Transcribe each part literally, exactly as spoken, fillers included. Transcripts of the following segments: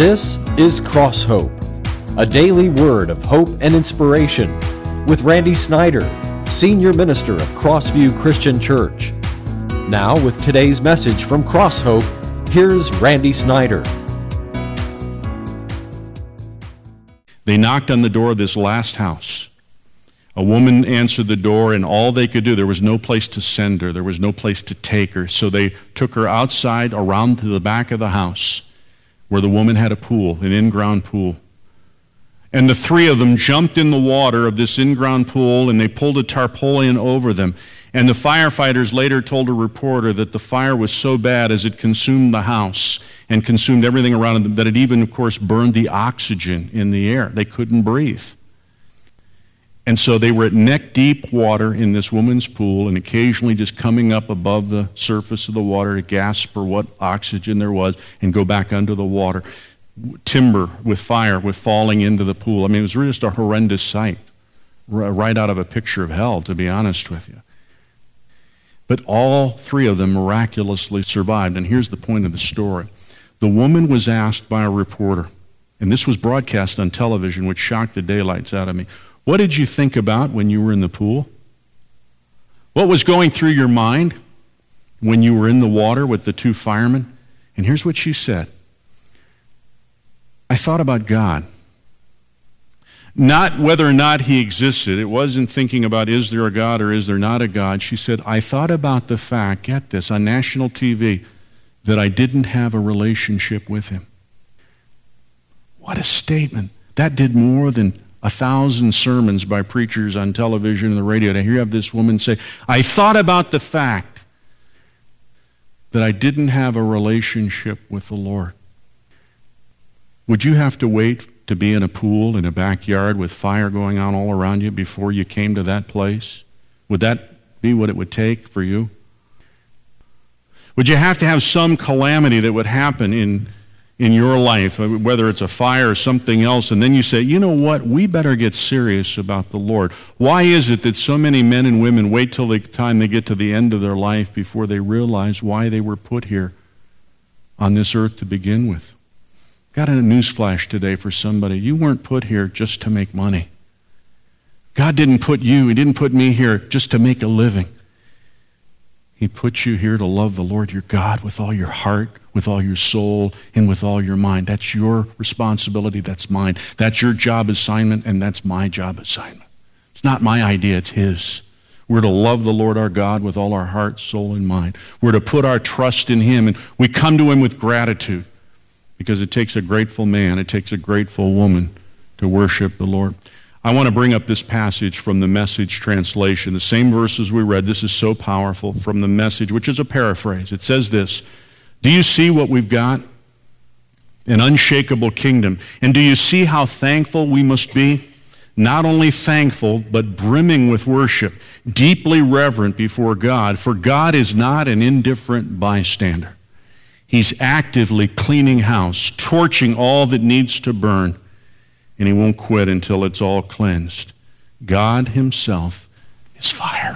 This is Cross Hope, a daily word of hope and inspiration with Randy Snyder, Senior Minister of Crossview Christian Church. Now with today's message from Cross Hope, here's Randy Snyder. They knocked on the door of this last house. A woman answered the door, and all they could do, there was no place to send her. There was no place to take her. So they took her outside around to the back of the house where the woman had a pool, an in-ground pool. And the three of them jumped in the water of this in-ground pool, and they pulled a tarpaulin over them. And the firefighters later told a reporter that the fire was so bad as it consumed the house and consumed everything around them that it even, of course, burned the oxygen in the air. They couldn't breathe. And so they were at neck-deep water in this woman's pool and occasionally just coming up above the surface of the water to gasp for what oxygen there was and go back under the water. Timber with fire with falling into the pool. I mean, it was really just a horrendous sight, right out of a picture of hell, to be honest with you. But all three of them miraculously survived. And here's the point of the story. The woman was asked by a reporter, and this was broadcast on television, which shocked the daylights out of me. What did you think about when you were in the pool? What was going through your mind when you were in the water with the two firemen? And here's what she said. I thought about God. Not whether or not he existed. It wasn't thinking about is there a God or is there not a God. She said, I thought about the fact, get this, on national T V, that I didn't have a relationship with him. What a statement. That did more than a thousand sermons by preachers on television and the radio. To hear have this woman say, I thought about the fact that I didn't have a relationship with the Lord. Would you have to wait to be in a pool in a backyard with fire going on all around you before you came to that place? Would that be what it would take for you? Would you have to have some calamity that would happen in in your life, whether it's a fire or something else, and then you say, you know what, we better get serious about the Lord. Why is it that so many men and women wait till the time they get to the end of their life before they realize why they were put here on this earth to begin with? Got a newsflash today for somebody. You weren't put here just to make money. God didn't put you, he didn't put me here just to make a living. He put you here to love the Lord your God with all your heart, with all your soul, and with all your mind. That's your responsibility, that's mine. That's your job assignment, and that's my job assignment. It's not my idea, it's his. We're to love the Lord our God with all our heart, soul, and mind. We're to put our trust in him, and we come to him with gratitude because it takes a grateful man, it takes a grateful woman to worship the Lord. I want to bring up this passage from the Message translation, the same verses we read. This is so powerful from the Message, which is a paraphrase. It says this, do you see what we've got? An unshakable kingdom. And do you see how thankful we must be? Not only thankful, but brimming with worship, deeply reverent before God, for God is not an indifferent bystander. He's actively cleaning house, torching all that needs to burn, and he won't quit until it's all cleansed. God himself is fire.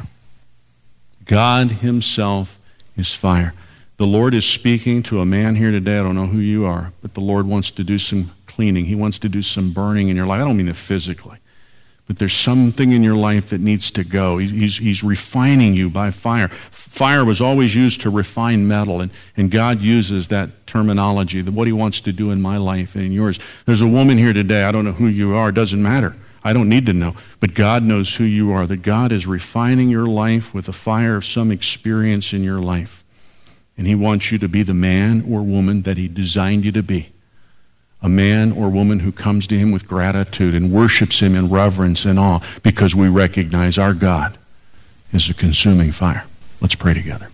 God himself is fire. The Lord is speaking to a man here today. I don't know who you are, but the Lord wants to do some cleaning. He wants to do some burning in your life. I don't mean it physically, but there's something in your life that needs to go. He's, he's refining you by fire. Fire was always used to refine metal, and, and God uses that terminology, that what he wants to do in my life and in yours. There's a woman here today, I don't know who you are, it doesn't matter. I don't need to know, but God knows who you are, that God is refining your life with the fire of some experience in your life. And he wants you to be the man or woman that he designed you to be. A man or woman who comes to him with gratitude and worships him in reverence and awe because we recognize our God is a consuming fire. Let's pray together.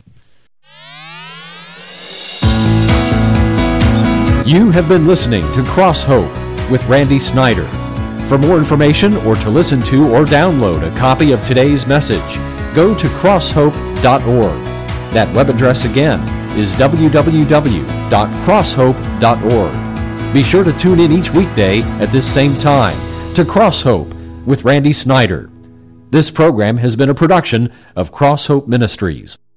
You have been listening to Cross Hope with Randy Snyder. For more information or to listen to or download a copy of today's message, go to cross hope dot org. That web address again is w w w dot cross hope dot org. Be sure to tune in each weekday at this same time to Cross Hope with Randy Snyder. This program has been a production of Cross Hope Ministries.